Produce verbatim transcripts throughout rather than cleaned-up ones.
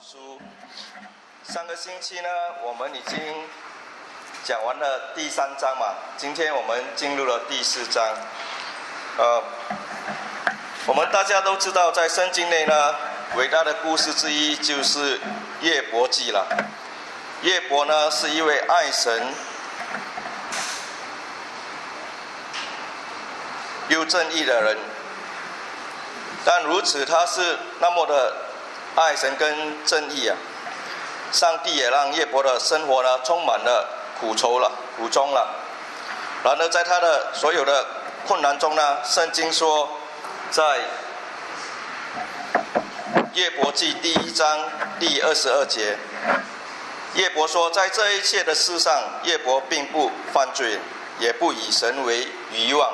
书。上个星期呢，我们已经讲完了第三章嘛，今天我们进入了第四章。呃，我们大家都知道，在圣经内呢，伟大的故事之一就是约伯记了。约伯呢是一位爱神又正义的人，但如此他是那么的爱神跟正义啊，上帝也让约伯的生活呢充满了苦愁了、苦衷了。然而在他的所有的困难中呢，圣经说，在约伯记第一章第二十二节，约伯说，在这一切的事上，约伯并不犯罪，也不以神为愚妄。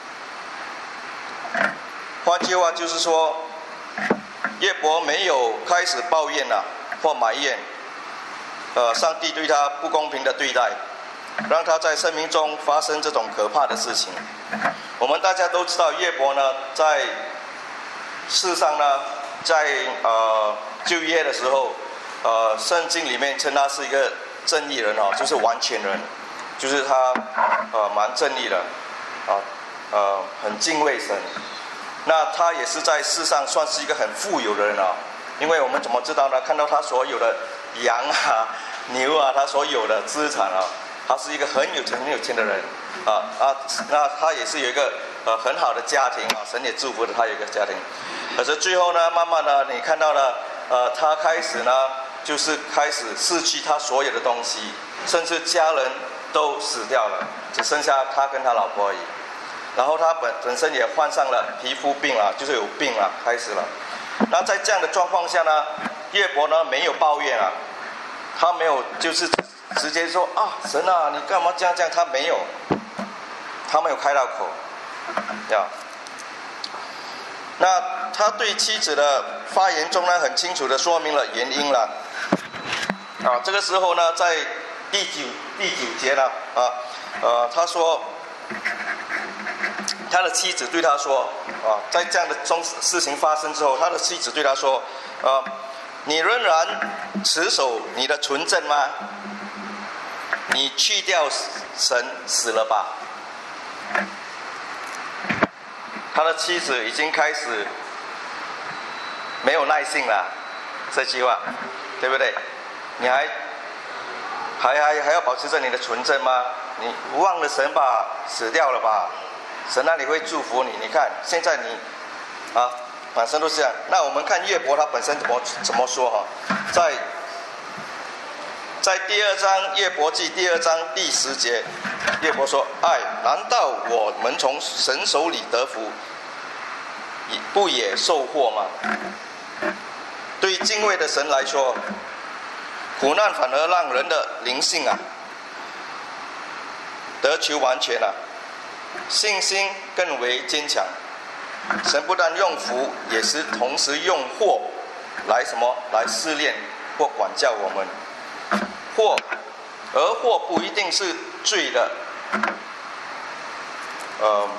换句话就是说，约伯没有开始抱怨啊或埋怨，呃，上帝对他不公平的对待，让他在生命中发生这种可怕的事情。我们大家都知道，约伯呢，在世上呢，在呃旧约的时候，呃，圣经里面称他是一个正义人哦，就是完全人，就是他呃蛮正义的，啊呃很敬畏神。那他也是在世上算是一个很富有的人啊，因为我们怎么知道呢？看到他所有的羊啊、牛啊，他所有的资产啊，他是一个很有钱、很有钱的人啊啊。那他也是有一个呃很好的家庭啊，神也祝福了他有一个家庭。可是最后呢，慢慢的你看到了，呃，他开始呢，就是开始失去他所有的东西，甚至家人都死掉了，只剩下他跟他老婆而已。然后他本本身也患上了皮肤病啊，就是有病啊，开始了。那在这样的状况下呢，约伯呢没有抱怨啊，他没有就是直接说啊，神啊，你干嘛这样这样？他没有，他没有开到口，呀。那他对妻子的发言中呢，很清楚的说明了原因了。啊，这个时候呢，在第九第九节呢，啊，呃，他说。他的妻子对他说：“啊，在这样的种事情发生之后，他的妻子对他说：‘啊，你仍然持守你的纯正吗？你去掉神死了吧？’他的妻子已经开始没有耐性了，这句话，对不对？你还还还还要保持着你的纯正吗？你忘了神吧，死掉了吧？”神那里会祝福你。你看，现在你啊，满身都是这样。那我们看约伯他本身怎么怎么说哈、啊？在在第二章约伯记第二章第十节，约伯说：“哎，难道我们从神手里得福，不也受祸吗？”对于敬畏的神来说，苦难反而让人的灵性啊得求完全了、啊。信心更为坚强。神不但用福，也是同时用祸来什么？来试炼或管教我们。祸，而祸不一定是罪的，呃，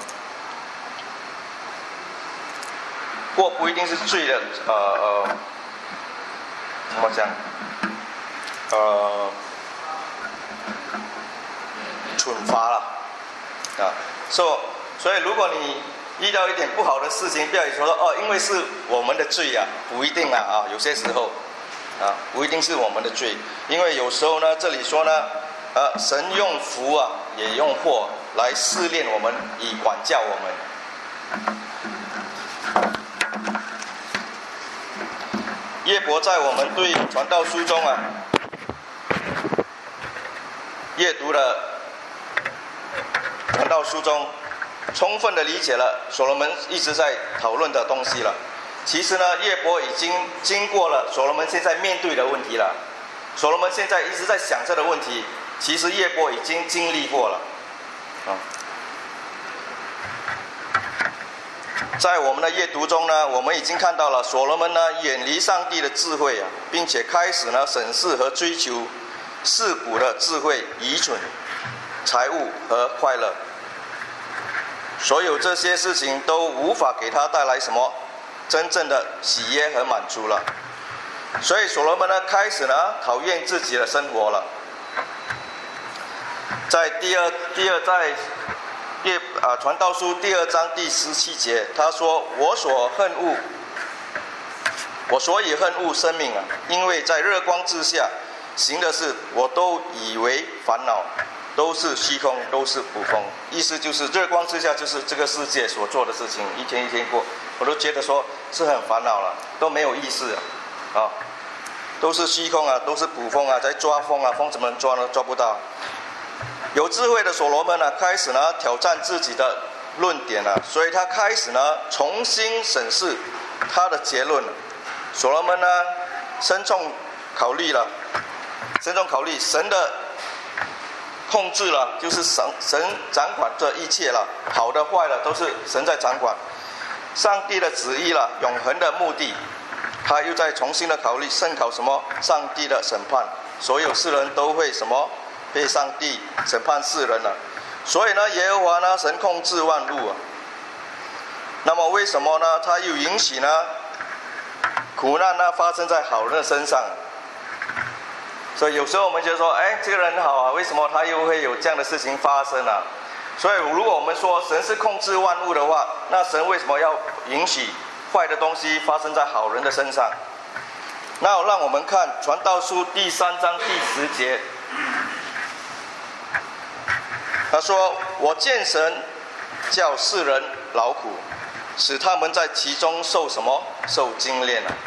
祸不一定是罪的，呃呃，怎么讲？呃，惩罚了，啊。所、so, 所以，如果你遇到一点不好的事情，不要说哦，因为是我们的罪啊，不一定啊啊，有些时候啊，不一定是我们的罪，因为有时候呢，这里说呢，啊，神用福啊，也用祸来试炼我们，以管教我们。约伯在我们对传道书中啊，阅读了。传道书中，充分的理解了所罗门一直在讨论的东西了。其实呢，约伯已经经过了所罗门现在面对的问题了。所罗门现在一直在想这个问题，其实约伯已经经历过了。啊，在我们的阅读中呢，我们已经看到了所罗门呢远离上帝的智慧啊，并且开始呢审视和追求世古的智慧、愚蠢、财物和快乐。所有这些事情都无法给他带来什么真正的喜悦和满足了。 所以所罗门呢开始呢讨厌自己的生活了。在第二第二在第啊传道书第二章第十七节，他说：“我所恨恶，我所以恨恶生命啊，因为在日光之下行的事，我都以为烦恼，都是虚空，都是捕风。”意思就是日光之下就是这个世界所做的事情，一天一天过，我都觉得说是很烦恼了，都没有意思啊，啊，都是虚空啊，都是捕风啊，在抓风啊，风怎么能抓呢？抓不到。有智慧的所罗门呢，开始呢挑战自己的论点了，所以他开始呢重新审视他的结论。所罗门呢慎重考虑了，慎重考虑神的控制了，就是神神掌管这一切了，好的坏的都是神在掌管。上帝的旨意了，永恒的目的，他又在重新的考虑审考什么？上帝的审判，所有世人都会什么？被上帝审判世人了。所以呢，耶和华呢，神控制万物啊。那么为什么呢？他又允许呢苦难呢发生在好人的身上？所以有时候我们觉得说，哎，这个人很好啊，为什么他又会有这样的事情发生啊？所以如果我们说神是控制万物的话，那神为什么要允许坏的东西发生在好人的身上？那让我们看传道书第三章第十节。他说：“我见神叫世人劳苦，使他们在其中受什么？受精炼啊！”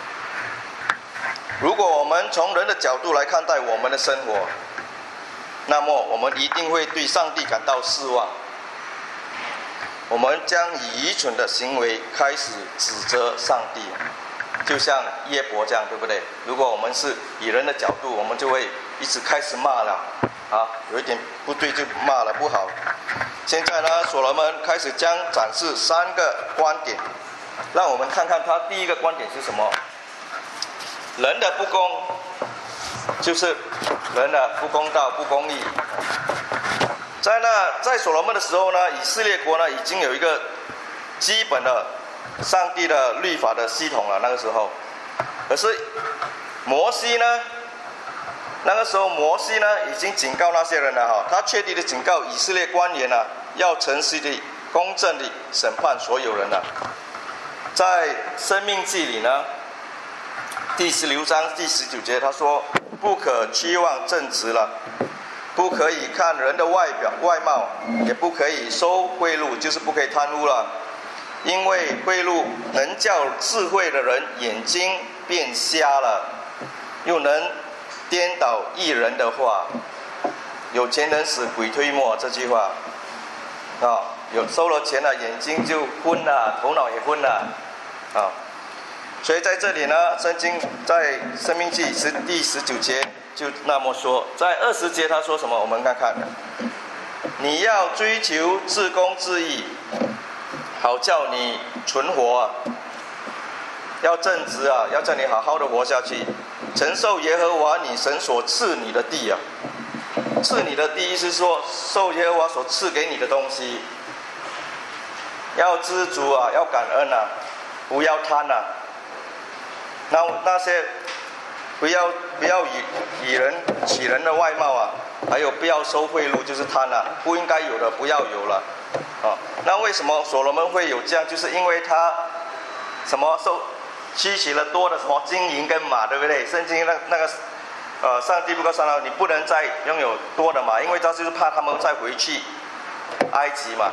如果我们从人的角度来看待我们的生活，那么我们一定会对上帝感到失望。我们将以愚蠢的行为开始指责上帝，就像约伯这样，对不对？如果我们是以人的角度，我们就会一直开始骂了。啊，有一点不对就骂了，不好。现在呢，所罗门开始将展示三个观点，让我们看看他第一个观点是什么。人的不公，就是人的不公道、不公义。在那在所罗门的时候呢，以色列国呢已经有一个基本的上帝的律法的系统了。那个时候，可是摩西呢？那个时候，摩西呢已经警告那些人了哈，他确定的警告以色列官员呢，要诚实的、公正的审判所有人了。在申命记里呢，第十六章第十九节，他说：“不可期望正直了，不可以看人的外表外貌，也不可以收贿赂，就是不可以贪污了，因为贿赂能叫智慧的人眼睛变瞎了，又能颠倒义人的话，有钱能使鬼推磨，这句话啊，有收了钱了，眼睛就昏了，头脑也昏了啊。所以在这里呢，圣经在申命记十第十九节就那么说，在二十节他说什么？我们看看，你要追求自公自义，好叫你存活啊。要正直啊，要叫你好好的活下去，承受耶和华你神所赐你的地啊。赐你的地，意思是说受耶和华所赐给你的东西，要知足啊，要感恩啊，不要贪啊。那那些不要不要以以人取人的外貌啊，还有不要收贿赂，就是贪啊，不应该有的不要有了啊。那为什么所罗门会有这样？就是因为他什么受吸取了多的什么金银跟马，对不对？圣经那那个呃，上帝不告诉他你不能再拥有多的马，因为他就是怕他们再回去埃及嘛。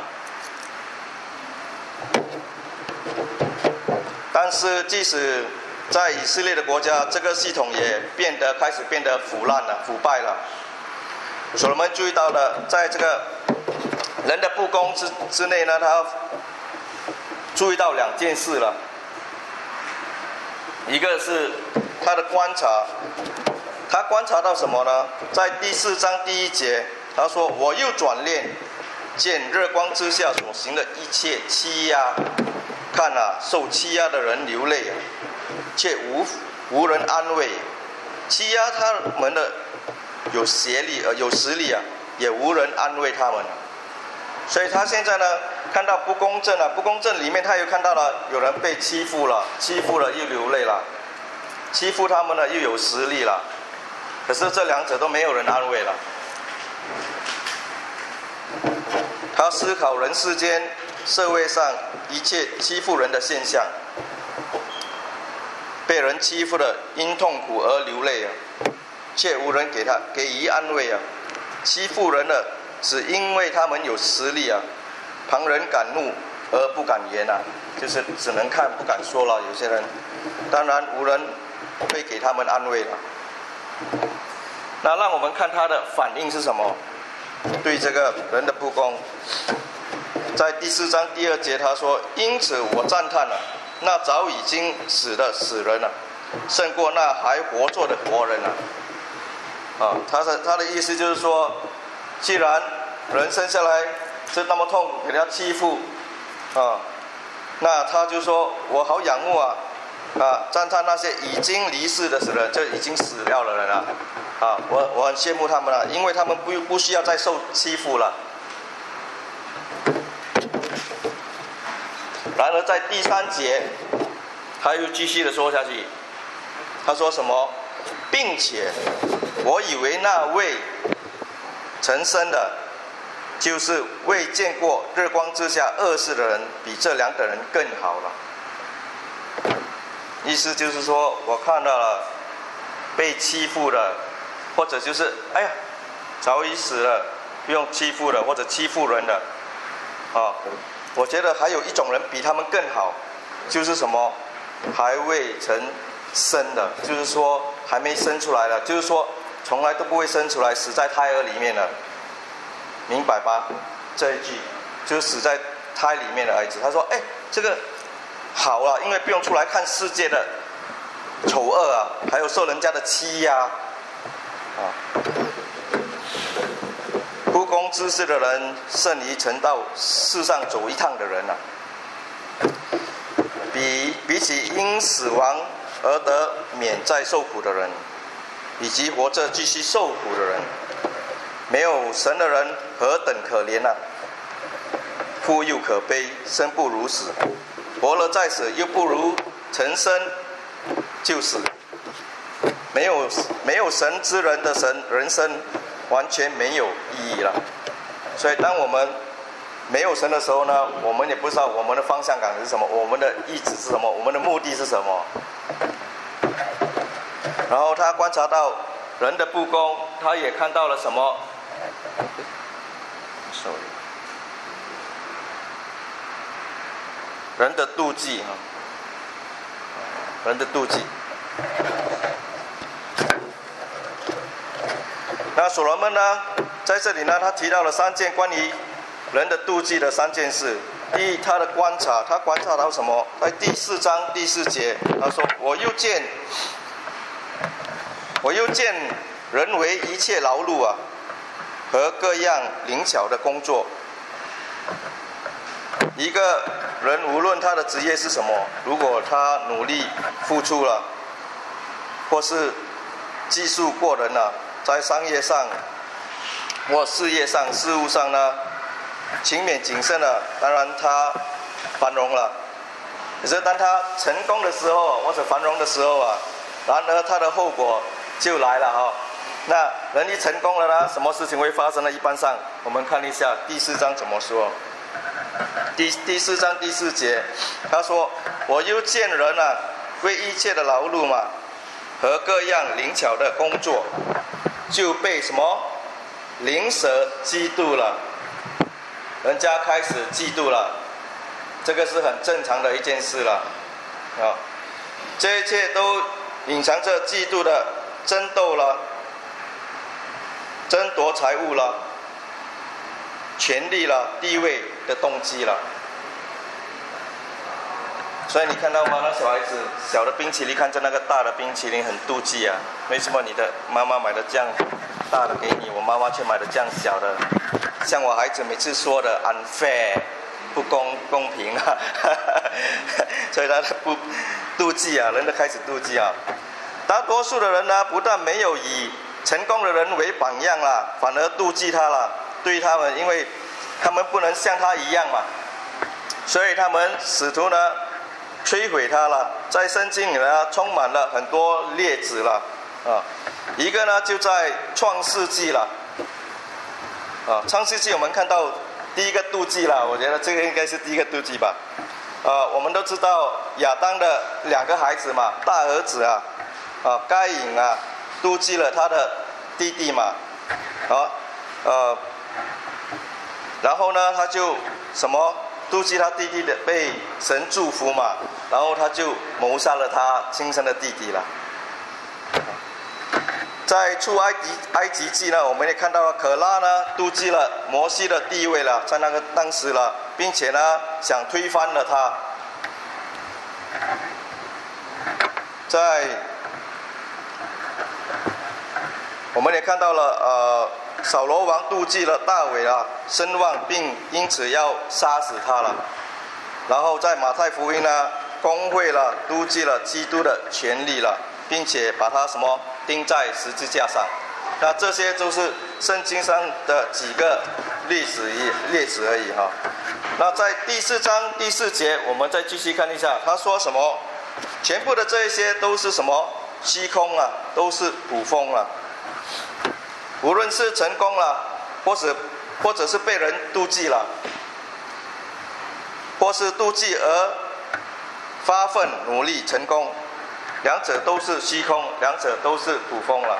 但是即使在以色列的国家，这个系统也变得开始变得腐烂了、腐败了。所罗门注意到了，在这个人的不公之之内呢，他注意到两件事了。一个是他的观察，他观察到什么呢？在第四章第一节，他说：“我又转念，见日光之下所行的一切欺压，看啊，受欺压的人流泪，却无无人安慰；欺压他们的有协力呃有实力啊，也无人安慰他们。”所以他现在呢，看到不公正了，不公正里面他又看到了有人被欺负了，欺负了又流泪了。 欺负他们呢又有实力了，可是这两者都没有人安慰了。他思考人世间社会上一切欺负人的现象，被人欺负的因痛苦而流泪啊，却无人给他给予安慰啊。欺负人的是因为他们有实力啊，旁人敢怒而不敢言啊，就是只能看不敢说了。有些人当然无人会给他们安慰了。那让我们看他的反应是什么？对这个人的不公，在第四章第二节他说：“因此我赞叹了，那早已经死的死人了，胜过那还活着的活人了。”啊，他的他的意思就是说，既然人生下来是那么痛苦，给他欺负，啊，那他就说我好仰慕啊，啊，赞叹那些已经离世的人，就已经死掉的人啊，啊，我我很羡慕他们啊，因为他们不不需要再受欺负了。然而在第三节，他又继续的说下去，他说什么？并且我以为那位成生的，就是未见过日光之下恶事的人，比这两等人更好了。意思就是说，我看到了被欺负的，或者就是哎呀早已死了，不用欺负了，或者欺负人的啊，我觉得还有一种人比他们更好，就是什么还未曾生的，就是说还没生出来的，就是说从来都不会生出来，死在胎儿里面的，明白吧？这一句就是死在胎里面的儿子。他说：“哎，这个好啊，因为不用出来看世界的丑恶啊，还有受人家的欺压啊。不公之事的人，胜于曾到世上走一趟的人啊。比比起因死亡而得免再受苦的人，以及活着继续受苦的人，没有神的人何等可怜啊！富又可悲，生不如死，活了再死，又不如曾生就死。没有没有神之人的神人生，完全没有意义了。所以，当我们没有神的时候呢，我们也不知道我们的方向感是什么，我们的意志是什么，我们的目的是什么。然后他观察到人的不公，他也看到了什么 ？sorry， 人的妒忌啊，人的妒忌。那所罗门呢，在这里呢，他提到了三件关于人的妒忌的三件事。第一，他的观察，他观察到什么？在第四章第四节，他说：“我又见，我又见人为一切劳碌啊，和各样灵巧的工作。一个人无论他的职业是什么，如果他努力付出了，或是技术过人了，在商业上或事业上、事务上呢，勤勉谨慎了，当然他繁荣了。可是当他成功的时候，或者繁荣的时候啊，然而他的后果就来了哈。那人一成功了呢，什么事情会发生呢？一般上，我们看一下第四章怎么说。第第四章第四节，他说：“我又见人啊，为一切的劳碌嘛，和各样灵巧的工作，就被什么灵蛇嫉妒了。人家开始嫉妒了，这个是很正常的一件事了啊。这一切都隐藏着嫉妒的争斗了，争夺财物了，权力了，地位的动机了。所以你看到吗？那小孩子小的冰淇淋看着那个大的冰淇淋很妒忌啊。为什么你的妈妈买的这样大的给你，我妈妈却买的这样小的？像我孩子每次说的 unfair， 不公公平啊，所以他不妒忌啊，人都开始妒忌啊。大多数的人呢，不但没有以成功的人为榜样啦，反而妒忌他了。对他们，因为他们不能像他一样嘛，所以他们使徒呢摧毁它了。在圣经里呢，充满了很多例子了啊。一个呢就在创世纪了啊，创世纪我们看到第一个妒忌了，我觉得这个应该是第一个妒忌吧。呃，我们都知道亚当的两个孩子嘛，大儿子啊，啊该隐啊，妒忌了他的弟弟嘛，啊，呃，然后呢，他就什么妒忌他弟弟的被神祝福嘛，然后他就谋杀了他亲生的弟弟了。在出埃及埃及记呢，我们也看到了可拉呢妒忌了摩西的地位了，在那个当时了，并且呢想推翻了他。在我们也看到了呃扫罗王妒忌了大卫啊声望，并因此要杀死他了。然后在马太福音呢，公会了妒忌了基督的权利了，并且把他什么钉在十字架上。那这些都是圣经上的几个历史例子而已哈。那在第四章第四节，我们再继续看一下，他说什么？全部的这一些都是什么？虚空啊，都是捕风了。无论是成功了，或者或者是被人妒忌了，或是妒忌而发奋努力成功，两者都是虚空，两者都是捕风了。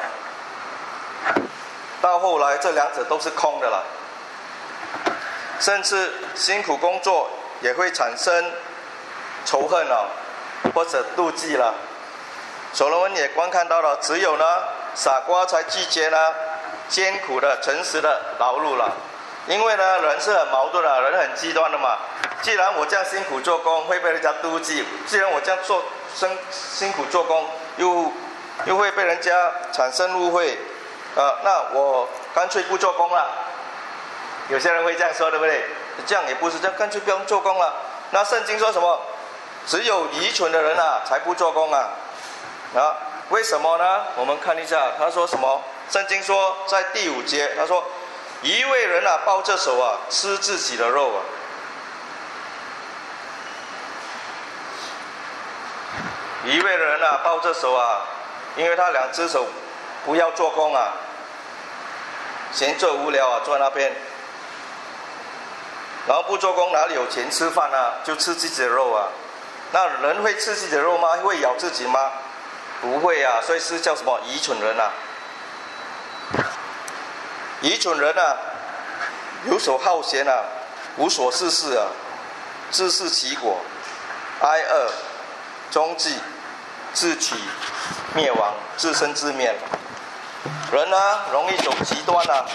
到后来，这两者都是空的了。甚至辛苦工作也会产生仇恨了，或者妒忌了。所罗门也观看到了，只有呢傻瓜才拒绝呢艰苦的、诚实的劳碌了。因为呢人是很矛盾的，人很极端的嘛。既然我这样辛苦做工会被人家妒忌，既然我这样做辛辛苦做工又又会被人家产生误会，呃，那我干脆不做工了。有些人会这样说，对不对？这样也不是，这样干脆不用做工了。那圣经说什么？只有愚蠢的人啊才不做工啊。啊，为什么呢？我们看一下，他说什么？圣经说在第五节，他说一位人啊抱着手啊吃自己的肉啊。一位人啊抱着手啊，因为他两只手不要做工啊，闲坐无聊啊，坐在那边，然后不做工哪里有钱吃饭啊？就吃自己的肉啊。那人会吃自己的肉吗？会咬自己吗？不会啊，所以是叫什么愚蠢人啊？愚蠢人啊，游手好闲啊，无所事事啊，自食其果，挨饿，终极，自取灭亡，自生自灭。人呢，容易走极端啊。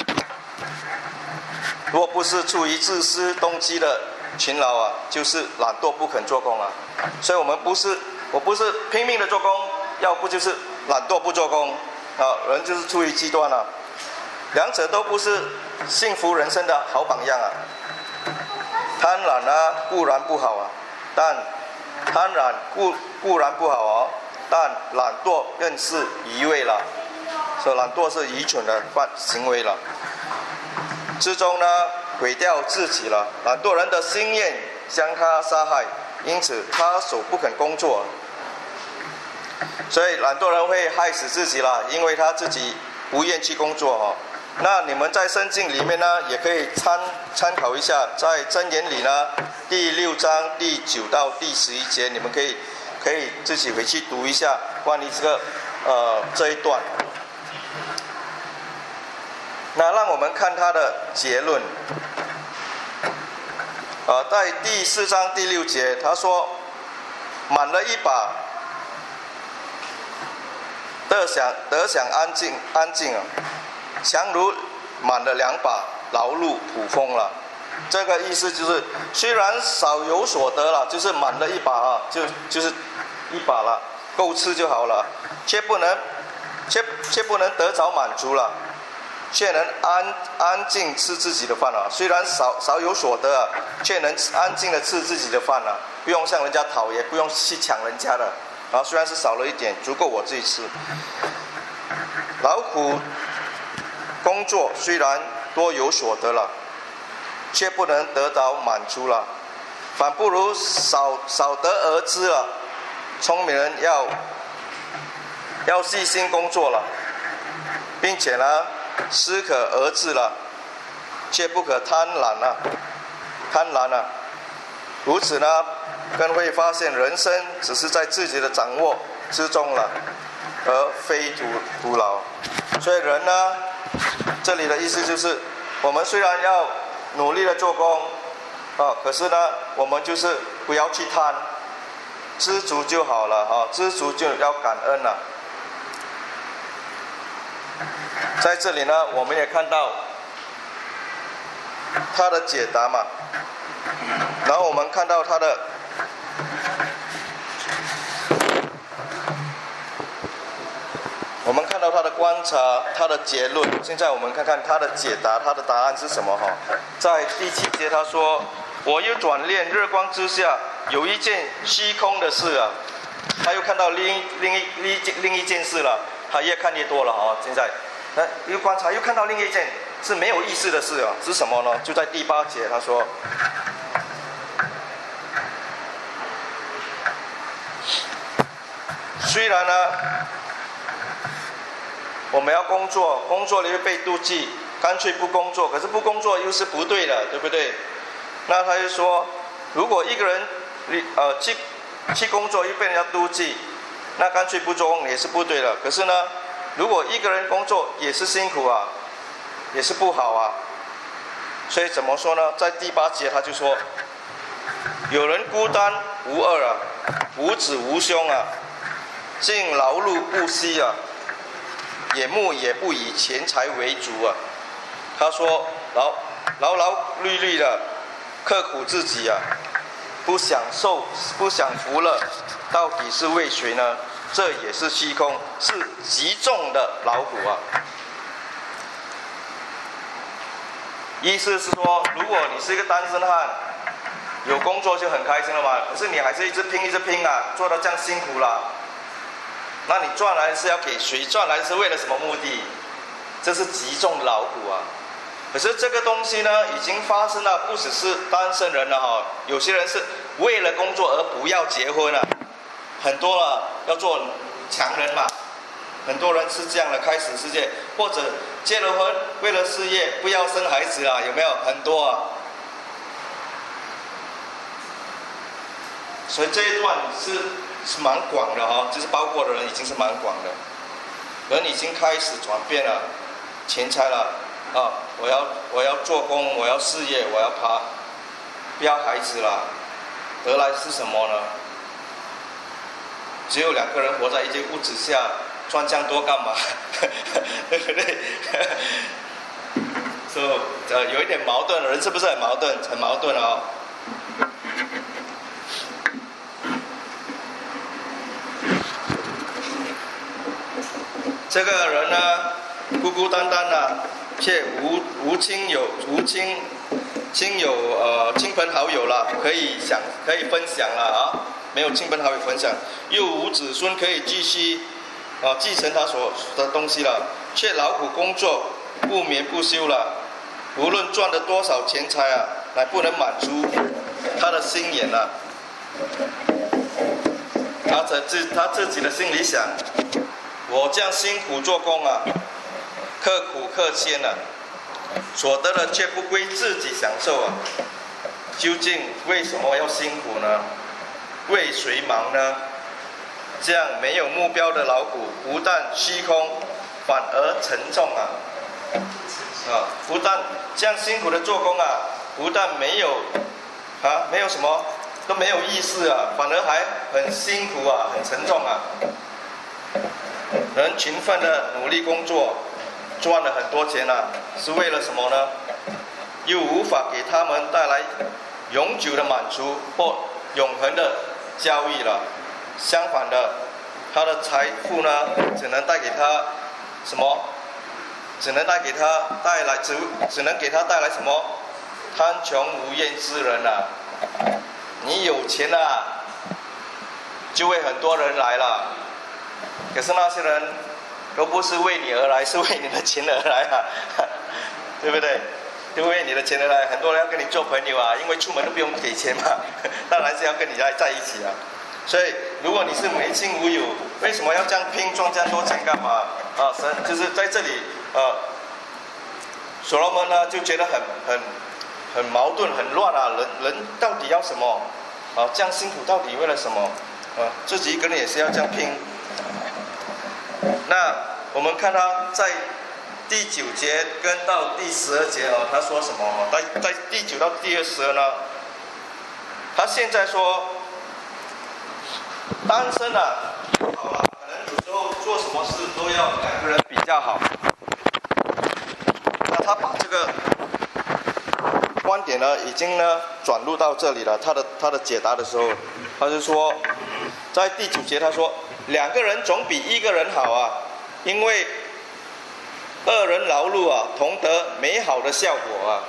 若不是出于自私动机的勤劳啊，就是懒惰不肯做工啊。所以我们不是，我不是拼命的做工，要不就是懒惰不做工啊。人就是出于极端啊，两者都不是幸福人生的好榜样啊。贪婪啊固然不好啊，但贪婪固固然不好哦，但懒惰更是愚昧了。所以懒惰是愚蠢的犯行为了。之中呢，毁掉自己了。懒惰人的心愿将他杀害，因此他手不肯工作。所以懒惰人会害死自己了，因为他自己不愿去工作哦。那你们在圣经里面呢，也可以参参考一下，在箴言里呢，第六章第九到第十一节，你们可以可以自己回去读一下关于这个呃这一段。那让我们看他的结论。呃，在第四章第六节，他说：“满了一把，得享得享安静安静啊，强如满了两把，劳碌捕风了。”这个意思就是，虽然少有所得了，就是满了一把啊，就就是一把了，够吃就好了，却不能却却不能得着满足了。却能安安静吃自己的饭啊！虽然少少有所得啊，却能安静的吃自己的饭啊，不用向人家讨，也不用去抢人家的啊。虽然是少了一点，足够我自己吃。劳苦工作虽然多有所得了，却不能得到满足了。 反不如少少得而知了。聪明人要要细心工作了，并且呢，适可而止了，却不可贪婪了，贪婪了。如此呢，更会发现人生只是在自己的掌握之中了，而非徒徒劳。所以人呢，这里的意思就是，我们虽然要努力的做工，啊，可是呢，我们就是不要去贪，知足就好了啊，知足就要感恩了。在这里呢，我们也看到他的解答嘛，然后我们看到他的我们看到他的观察，他的结论。现在我们看看他的解答，他的答案是什么哈？在第七节他说：“我又转念，日光之下有一件虚空的事啊。”他又看到另一另一另一另一件事了，他越看越多了哈。现在，哎，又观察，又看到另一件是没有意思的事啊，是什么呢？就在第八节他说。虽然呢，我们要工作，工作了又被妒忌，干脆不工作。可是不工作又是不对的，对不对？那他就说，如果一个人呃去去工作又被人家妒忌，那干脆不做工也是不对的。可是呢，如果一个人工作也是辛苦啊，也是不好啊。所以怎么说呢？在第八节他就说，有人孤单无二啊，无子无兄啊。竟劳碌不息啊，眼目也不以钱财为主啊。他说劳劳劳虑虑的，刻苦自己啊，不享受不享福乐，到底是为谁呢？这也是虚空，是极重的劳苦啊。意思是说，如果你是一个单身汉，有工作就很开心了嘛，可是你还是一直拼一直拼啊，做到这样辛苦了。那你赚来是要给谁？赚来是为了什么目的？这是极重的劳苦啊！可是这个东西呢，已经发生了，不只是单身人了哈。有些人是为了工作而不要结婚啊，很多了要做强人嘛。很多人是这样的，开始世界，或者结了婚为了事业不要生孩子啊，有没有？很多啊。所以这一段是。是蛮广的哈，就是包括的人已经是蛮广的，人已经开始转变了，钱财了啊！我要我要做工，我要事业，我要爬，不要孩子了，得来是什么呢？只有两个人活在一间屋子下，赚这样多干嘛？对不对？所以呃有一点矛盾，人是不是很矛盾？很矛盾啊、哦！这个人呢，孤孤单单的、啊，却无无亲友、无亲亲友呃亲朋好友了，可以享可以分享了啊，没有亲朋好友分享，又无子孙可以继续啊继承他所的东西了，却劳苦工作，不眠不休了，无论赚了多少钱财啊，乃不能满足他的心眼了。他自他自己的心里想。我这样辛苦做工啊，刻苦克谦啊，所得的却不归自己享受啊，究竟为什么要辛苦呢？为谁忙呢？这样没有目标的劳苦，不但虚空，反而沉重啊！啊，不但这样辛苦的做工啊，不但没有啊，没有什么都没有意思啊，反而还很辛苦啊，很沉重啊。人勤奋的努力工作，赚了很多钱啊，是为了什么呢？又无法给他们带来永久的满足或永恒的交易了。相反的，他的财富呢，只能带给他什么？只能带给他带来只只能给他带来什么？贪穷无厌之人啊！你有钱了、啊，就会很多人来了。可是那些人都不是为你而来，是为你的钱而来啊，对不对？ 对不对？你的钱来，很多人要跟你做朋友啊，因为出门都不用给钱嘛，当然是要跟你在在一起啊。所以，如果你是没亲无友，为什么要这样拼赚这样多钱干嘛？啊，神就是在这里，呃，所罗门呢就觉得很很很矛盾、很乱啊，人人到底要什么？啊，这样辛苦到底为了什么？啊，自己一个人也是要这样拼。那我们看他在第九节跟到第十二节哦，他说什么？在在第九到第二十二呢，他现在说。单身啊，好了，可能有时候做什么事都要两个人比较好。那他把这个观点呢，已经呢转入到这里了。他的他的解答的时候，他就说，在第九节他说，两个人总比一个人好啊，因为二人劳碌啊，同得美好的效果啊。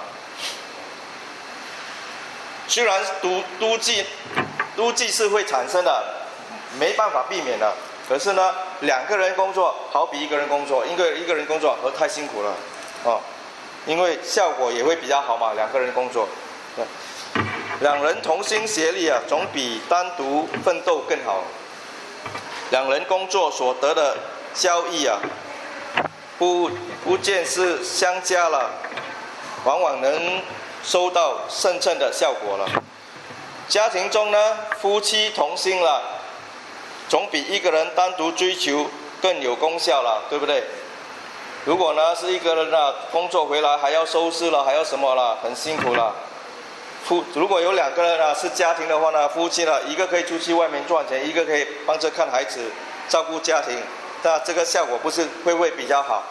虽然妒妒忌，妒忌是会产生的。没办法避免的，可是呢，两个人工作好比一个人工作，因为一个人工作和太辛苦了，哦，因为效果也会比较好嘛，两个人工作，两人同心协力啊，总比单独奋斗更好。两人工作所得的效益啊，不不见是相加了，往往能收到胜称的效果了。家庭中呢，夫妻同心了。总比一个人单独追求更有功效了，对不对？如果呢是一个人啊，工作回来还要收拾了，还要什么了，很辛苦了。夫如果有两个人啊是家庭的话呢，夫妻呢一个可以出去外面赚钱，一个可以帮着看孩子、照顾家庭，那这个效果不是会不会比较好？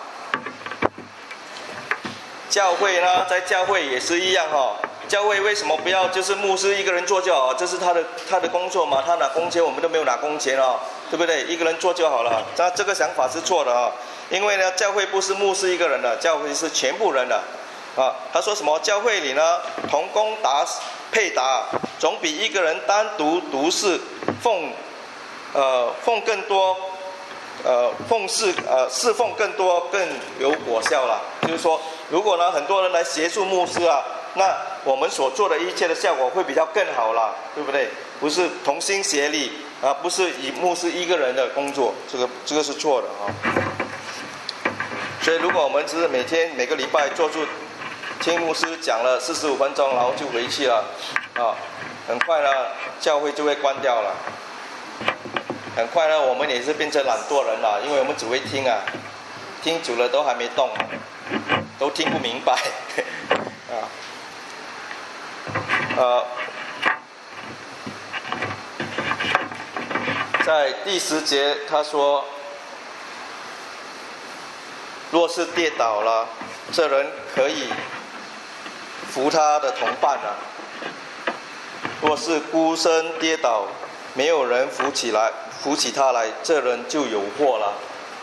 教会呢，在教会也是一样哦。教会为什么不要就是牧师一个人做就好？这是他的他的工作嘛，他拿工钱，我们都没有拿工钱哦，对不对？一个人做就好了。那这个想法是错的啊，因为呢，教会不是牧师一个人的，教会是全部人的啊。他说什么？教会里呢，同工达配搭，总比一个人单独独事奉呃奉更多呃奉事呃侍奉更多更有果效了。就是说，如果呢很多人来协助牧师啊。那我们所做的一切的效果会比较更好啦，对不对？不是同心协力啊，不是以牧师一个人的工作，这个这个是错的啊。所以如果我们只是每天每个礼拜坐住听牧师讲了四十五分钟，然后就回去了，啊，很快呢教会就会关掉了。很快呢我们也是变成懒惰人了，因为我们只会听啊，听久了都还没动，都听不明白啊。呃，在第十节他说，若是跌倒了，这人可以扶他的同伴啊；若是孤身跌倒，没有人扶起来，扶起他来，这人就有祸了。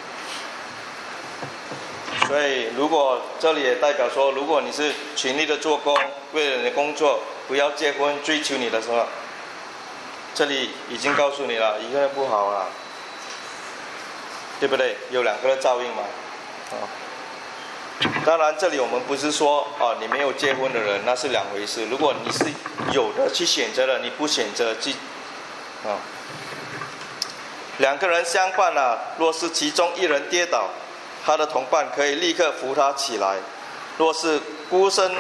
所以，如果这里也代表说，如果你是全力的做工，为了你的工作，不要结婚，追求你的什么？这里已经告诉你了，一个人不好啊，对不对？有两个人照应嘛，啊。当然，这里我们不是说啊，你没有结婚的人那是两回事。如果你是有的去选择了，你不选择去，啊，两个人相伴啊，若是其中一人跌倒，他的同伴可以立刻扶他起来；若是孤身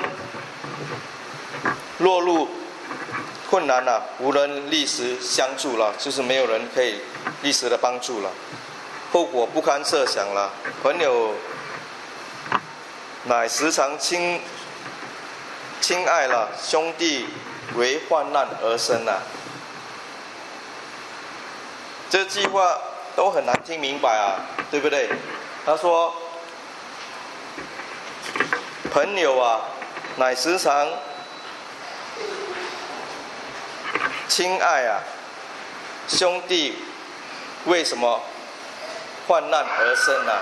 落入困难了、啊，无人立时相助了，就是没有人可以立时的帮助了，后果不堪设想了。朋友乃时常亲亲爱了，兄弟为患难而生啊。这句话都很难听明白啊，对不对？他说，朋友啊，乃时常亲爱啊，兄弟为什么患难而生啊？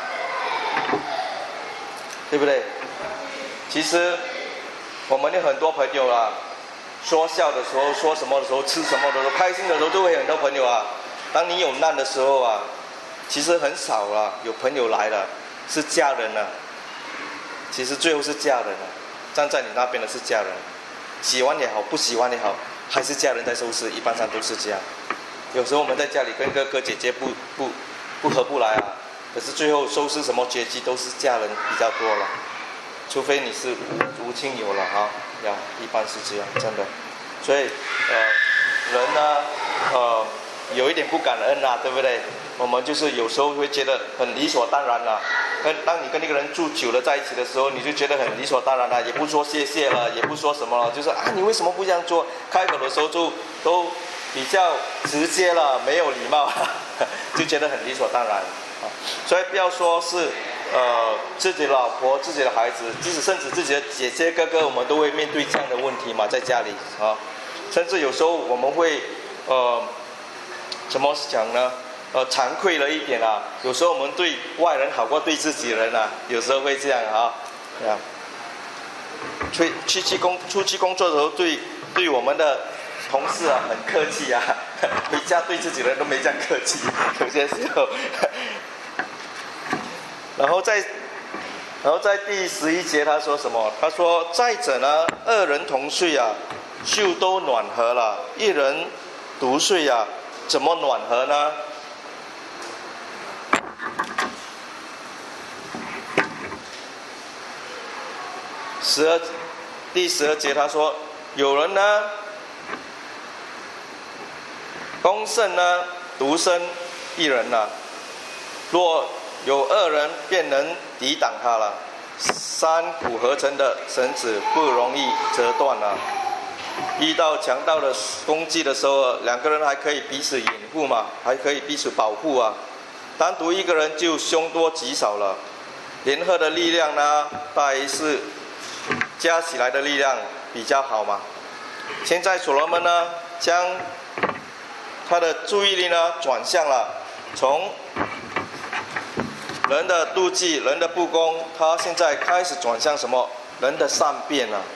对不对？其实我们有很多朋友啊，说笑的时候，说什么的时候，吃什么的时候，开心的时候，都会有很多朋友啊。当你有难的时候啊，其实很少啊，有朋友来了，是家人啊。其实最后是家人啊， 站在你那边的是家人，喜欢也好，不喜欢也好，还是家人在收拾，一般上都是这样。有时候我们在家里跟哥哥姐姐不不不合不来啊，可是最后收拾什么阶级都是家人比较多了，除非你是无无亲友了哈，呀，一般是这样，真的。所以呃，人呢，呃，有一点不感恩啊，对不对？我们就是有时候会觉得很理所当然啦。跟当你跟那个人住久了在一起的时候，你就觉得很理所当然了，也不说谢谢了，也不说什么了，就是啊，你为什么不这样做？开口的时候就都比较直接了，没有礼貌，就觉得很理所当然啊。所以不要说是呃自己的老婆、自己的孩子，即使甚至自己的姐姐、哥哥，我们都会面对这样的问题嘛，在家里啊，甚至有时候我们会呃怎么讲呢？呃，惭愧了一点啊。有时候我们对外人好过对自己人啊，有时候会这样啊，啊。出去去工出去工作的时候，对对我们的同事啊很客气啊，回家对自己人都没这样客气，有些时候。然后在，然后在第十一节他说什么？他说：再者呢，二人同睡啊，就都暖和了；一人独睡啊，怎么暖和呢？十二，第十二节他说，有人呢，公胜呢，独身一人呐、啊，若有二人，便能抵挡他了。三股合成的绳子不容易折断了、啊。遇到强盗的攻击的时候，两个人还可以彼此掩护嘛，还可以彼此保护啊。单独一个人就凶多吉少了。联合的力量呢，大概是加起来的力量比较好嘛。现在所罗门呢，将他的注意力呢转向了，从人的妒忌、人的不公，他现在开始转向什么？人的善变了。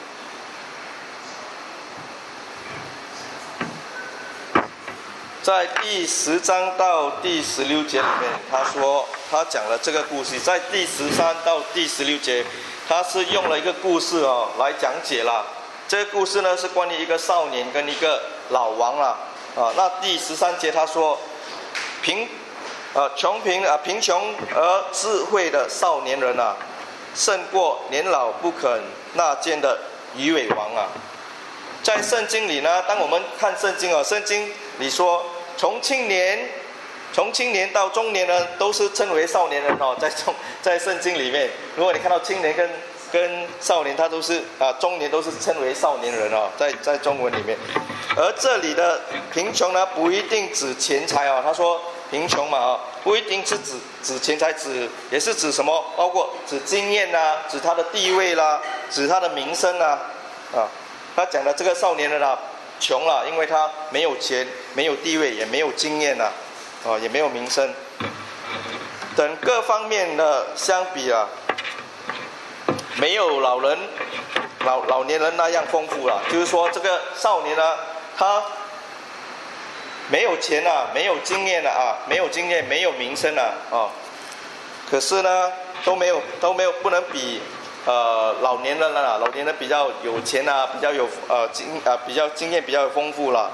在第十章到第十六节里面，他说他讲了这个故事。在第十三到第十六节，他是用了一个故事哦来讲解了。这个故事呢是关于一个少年跟一个老王啦。啊，那第十三节他说，贫，呃穷贫啊贫穷而智慧的少年人啊，胜过年老不肯纳谏的愚伪王啊。在圣经里呢，当我们看圣经啊，圣经里说，从青年，从青年到中年呢，都是称为少年人哦。在中在圣经里面，如果你看到青年跟跟少年，他都是啊，中年都是称为少年人哦，在在中文里面。而这里的贫穷呢，不一定指钱财哦。他说贫穷嘛啊，不一定是指指钱财，指也是指什么？包括指经验啦，指他的地位啦，指他的名声啦，啊。他讲的这个少年人啊，穷了，因为他没有钱，没有地位，也没有经验啊，啊，也没有名声，等各方面的相比啊，没有老人、老老年人那样丰富了。就是说，这个少年呢，他没有钱啊，没有经验了啊，没有经验，没有名声了啊，可是呢，都没有都没有不能比。呃，老年人了，老年人比较有钱啊，比较有呃经啊、呃，比较经验比较丰富了。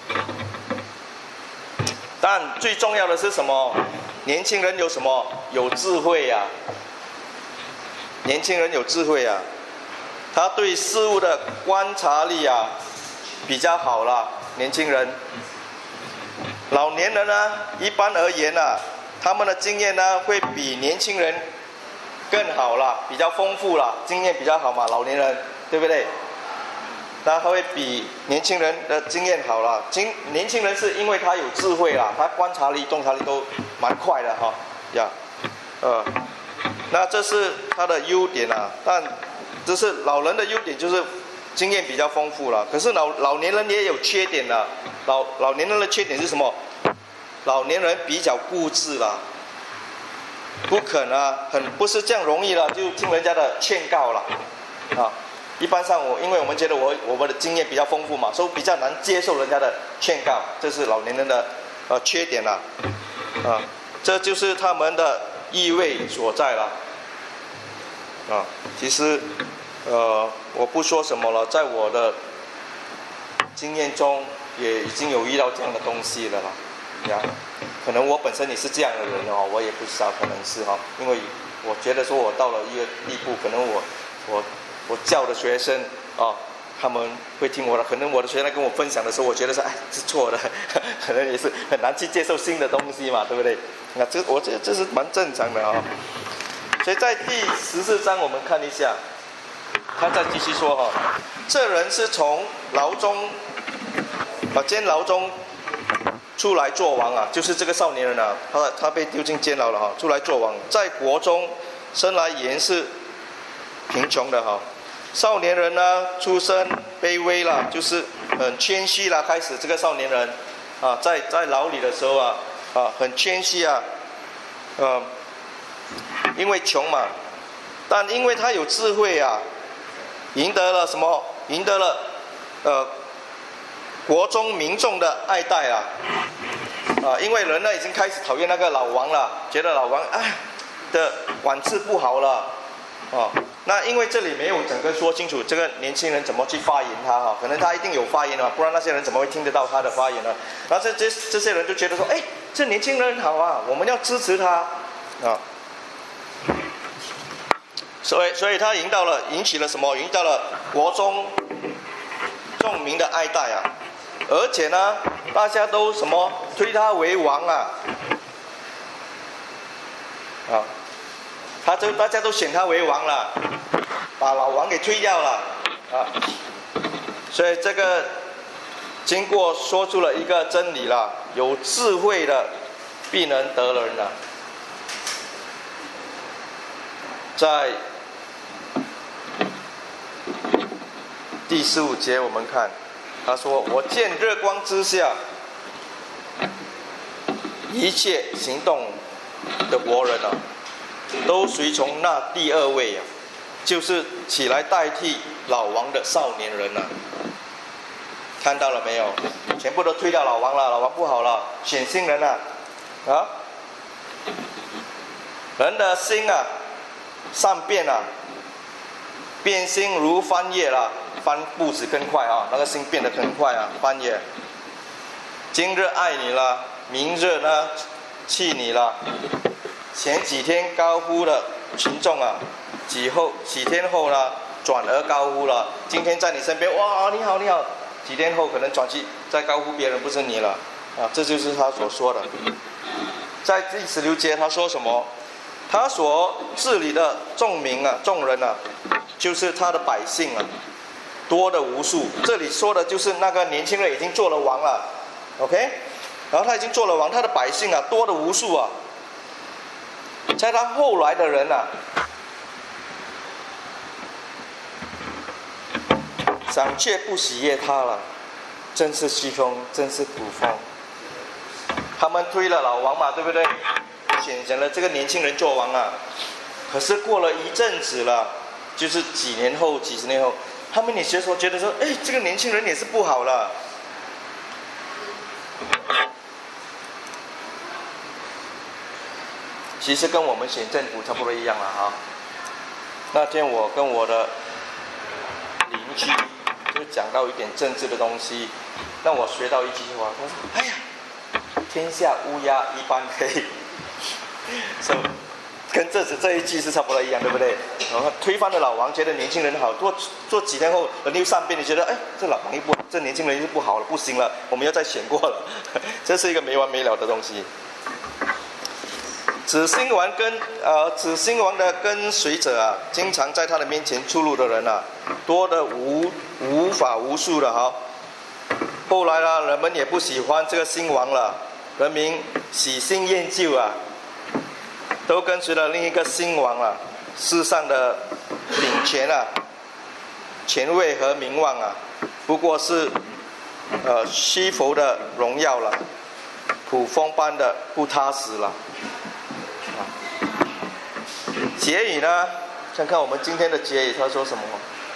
但最重要的是什么？年轻人有什么？有智慧呀、啊。年轻人有智慧啊，他对事物的观察力啊比较好啦。年轻人，老年人呢，一般而言啊，他们的经验呢会比年轻人更好啦，比较丰富啦，经验比较好嘛，老年人，对不对？那他会比年轻人的经验好啦。经年轻人是因为他有智慧啦，他观察力、洞察力都蛮快的哈，呀，呃，那这是他的优点啊。但这是老人的优点，就是经验比较丰富啦。可是老老年人也有缺点啦。老老年人的缺点是什么？老年人比较固执啦。不肯啊，很不是这样容易了，就听人家的劝告了，啊，一般上我因为我们觉得我我们的经验比较丰富嘛，所以比较难接受人家的劝告，这是老年人的呃缺点了，啊，这就是他们的意味所在了，啊，其实呃，我不说什么了，在我的经验中也已经有遇到这样的东西了啦。呀，可能我本身也是这样的人哦，我也不知道，可能是哈，因为我觉得说我到了一个地步，可能我我我教的学生啊。他们会听我的，可能我的学生跟我分享的时候，我觉得说，哎，是错的，可能也是很难去接受新的东西嘛，对不对？那这我觉得这是蛮正常的啊、哦。所以在第十四章我们看一下，他再继续说哈、哦，这人是从牢中啊监牢中出来做王啊，就是这个少年人啊，他他被丢进监牢了哈、哦，出来做王，在国中生来原是贫穷的哈、哦。少年人呢，出身卑微了，就是很谦虚了。开始这个少年人，啊，在在牢里的时候啊，啊，很谦虚啊，呃，因为穷嘛，但因为他有智慧啊，赢得了什么？赢得了，呃，国中民众的爱戴啊，啊，因为人呢已经开始讨厌那个老王了，觉得老王哎的管制不好了，哦。那因为这里没有整个说清楚这个年轻人怎么去发言他哈，可能他一定有发言啊，不然那些人怎么会听得到他的发言呢？然后这这这些人就觉得说，哎，这年轻人好啊，我们要支持他啊。所以所以他赢到了，引起了什么？赢到了国中众民的爱戴啊，而且呢，大家都什么推他为王啊，啊。他就大家都选他为王了，把老王给推掉了啊！所以这个经过说出了一个真理了：有智慧的必能得人了。在第十五节我们看，他说：“我见日光之下，一切行动的国人啊。”都随从那第二位啊，就是起来代替老王的少年人啊。看到了没有？全部都推掉老王了，老王不好了，选新人了啊！人的心啊，善变啊，变心如翻页了，翻步子更快啊，那个心变得更快啊，翻页。今日爱你了，明日呢弃你了。前几天高呼的群众啊，几后几天后呢，转而高呼了。今天在你身边，哇，你好，你好。几天后可能转去再高呼别人，不是你了啊！这就是他所说的。在第十六节他说什么？他所治理的众民啊，众人啊，就是他的百姓啊，多的无数。这里说的就是那个年轻人已经做了王了 ，OK？ 然后他已经做了王，他的百姓啊，多的无数啊。在他后来的人啊，赏却不喜悦他了，真是虚风，真是古风。他们推了老王嘛，对不对？选择了这个年轻人做王啊。可是过了一阵子了，就是几年后、几十年后，他们也觉得说，觉得说，哎，这个年轻人也是不好了。其实跟我们选政府差不多一样了哈。那天我跟我的邻居就讲到一点政治的东西，那我学到一句话，他说：“哎呀，天下乌鸦一般黑。”所以跟这这一句是差不多一样，对不对？然后推翻了老王，觉得年轻人好，做做几天后人又善变，你觉得哎，这老王又不，这年轻人又不好了，不行了，我们要再选过了，这是一个没完没了的东西。子兴王跟呃子兴王的跟随者啊，经常在他的面前出入的人啊，多的无无法无数的哈。后来呢，人们也不喜欢这个新王了，人民喜新厌旧啊，都跟随了另一个新王啊。世上的领权啊、权位和名望啊，不过是呃虚浮的荣耀了，捕风般的不踏实了。结语呢？看看我们今天的结语，他说什么？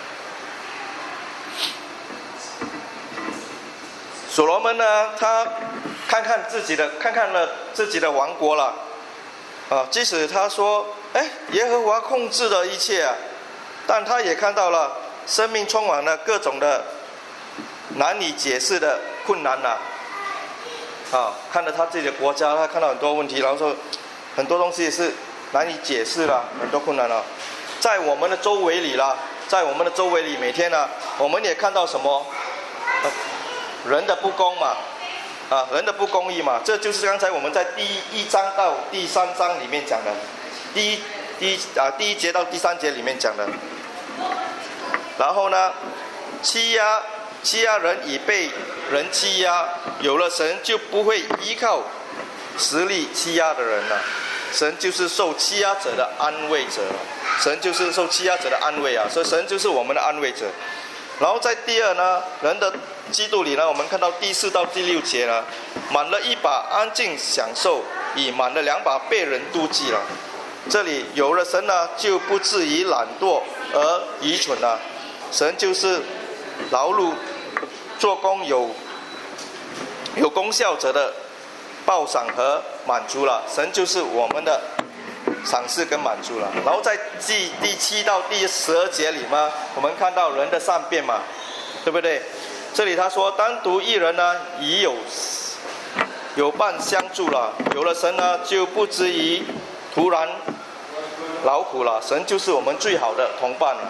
所罗门呢？他看看自己的，看看了自己的王国了，啊，即使他说，哎，耶和华控制了一切啊， 但他也看到了生命充满了各种的难以解释的困难呐、啊。啊，看着他自己的国家，他看到很多问题，然后说很多东西是难以解释了，很多困难了。在我们的周围里啦，在我们的周围里，每天呢，我们也看到什么？呃、人的不公嘛，啊，人的不公义嘛，这就是刚才我们在第一章到第三章里面讲的，第一第一啊第一节到第三节里面讲的。然后呢，欺压欺压人已被人欺压，有了神就不会依靠实力欺压的人了。神就是受欺压者的安慰者，神就是受欺压者的安慰啊，所以神就是我们的安慰者。然后在第二呢，人的基督里呢，我们看到第四到第六节呢，满了一把安静享受，已满了两把被人妒忌了。这里有了神呢，就不至于懒惰而愚蠢了。神就是劳碌做工有有功效者的报赏和满足了，神就是我们的赏赐跟满足了。然后在第第七到第十二节里嘛，我们看到人的善变嘛，对不对？这里他说，单独一人呢，已有有伴相助了，有了神呢，就不至于突然劳苦了。神就是我们最好的同伴了。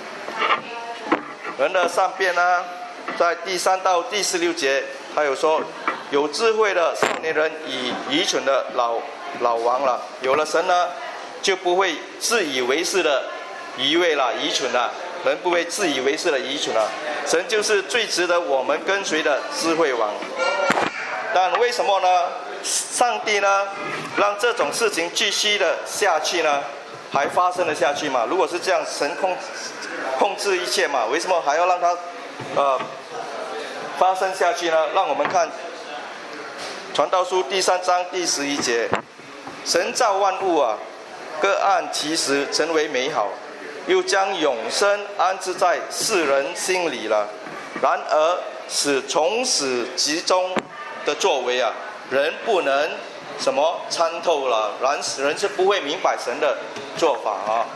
人的善变呢，在第三到第十六节，他有说。有智慧的少年人与愚蠢的老老王了，有了神呢，就不会自以为是的愚昧了、愚蠢了，人不会自以为是的愚蠢了。神就是最值得我们跟随的智慧王。但为什么呢？上帝呢，让这种事情继续的下去呢？还发生了下去嘛？如果是这样，神控控制一切嘛，为什么还要让它呃发生下去呢？让我们看。传道书第三章第十一节，神造万物啊，各按其时成为美好，又将永生安置在世人心里了。然而使从始至终的作为啊，人不能什么参透了，然人是不会明白神的做法啊。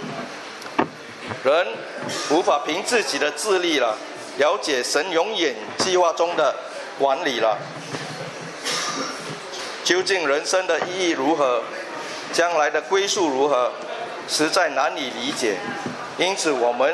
人无法凭自己的智力了，了解神永远计划中的管理了。究竟人生的意义如何，将来的归宿如何，实在难以理解。因此我们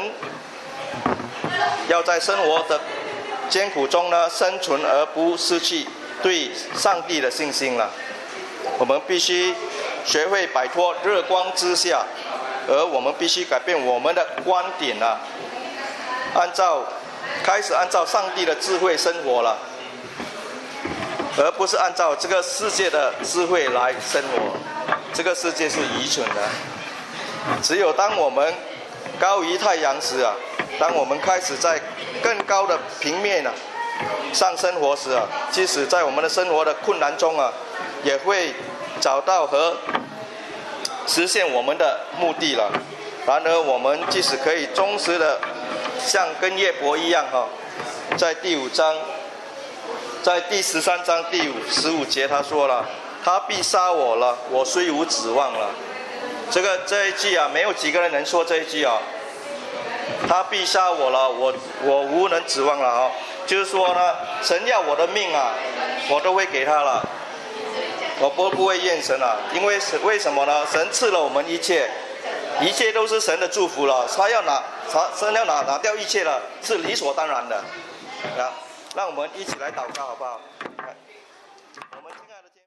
要在生活的艰苦中呢生存，而不失去对上帝的信心了。我们必须学会摆脱日光之下，而我们必须改变我们的观点啊，按照开始按照上帝的智慧生活了，而不是按照这个世界的智慧来生活。这个世界是愚蠢的。只有当我们高于太阳时啊，当我们开始在更高的平面啊上生活时啊，即使在我们的生活的困难中啊，也会找到和实现我们的目的了。然而我们即使可以忠实的像跟约伯一样哈，在第五章在第十三章第五十五节他说了，他必杀我了，我虽无指望了。这个这一句啊，没有几个人能说这一句啊。他必杀我了，我我无能指望了啊。就是说呢，神要我的命啊，我都会给他了，我不不会怨神了。因为为什么呢？神赐了我们一切，一切都是神的祝福了。他要拿，他神要拿拿掉一切了，是理所当然的。啊，让我们一起来祷告好不好？